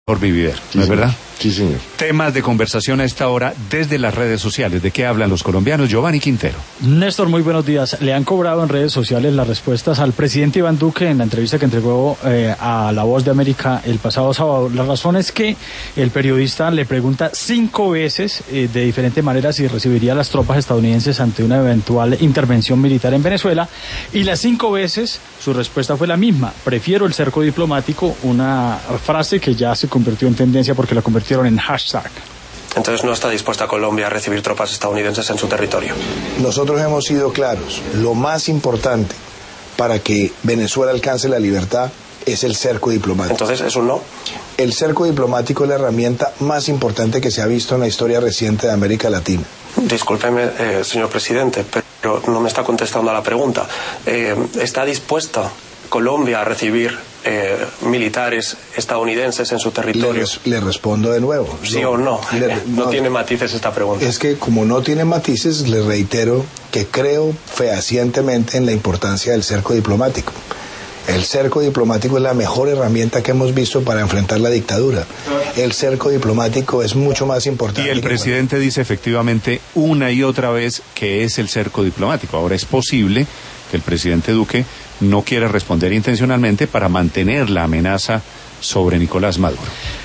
por Vivider, ¿no es verdad? Sí, señor. Temas de conversación a esta hora desde las redes sociales. ¿De qué hablan los colombianos? Giovanni Quintero. Néstor, muy buenos días. Le han cobrado en redes sociales las respuestas al presidente Iván Duque en la entrevista que entregó a La Voz de América el pasado sábado. La razón es que el periodista le pregunta 5 veces de diferente manera si recibiría a las tropas estadounidenses ante una eventual intervención militar en Venezuela, y las 5 veces su respuesta fue la misma: prefiero el cerco diplomático, una frase que ya se convirtió en tendencia porque la convirtieron en hashtag. Entonces no está dispuesta Colombia a recibir tropas estadounidenses en su territorio. Nosotros hemos sido claros. Lo más importante para que Venezuela alcance la libertad es el cerco diplomático. Entonces, ¿es un no? El cerco diplomático es la herramienta más importante que se ha visto en la historia reciente de América Latina. Discúlpeme, señor presidente, pero no me está contestando a la pregunta. ¿Está dispuesta Colombia a recibir militares estadounidenses en su territorio? Le respondo de nuevo. ¿Sí o no? No tiene matices esta pregunta. Es que como no tiene matices, le reitero que creo fehacientemente en la importancia del cerco diplomático. El cerco diplomático es la mejor herramienta que hemos visto para enfrentar la dictadura. El cerco diplomático es mucho más importante. Y el presidente dice efectivamente una y otra vez que es el cerco diplomático. Ahora, es posible que el presidente Duque no quiera responder intencionalmente para mantener la amenaza sobre Nicolás Maduro.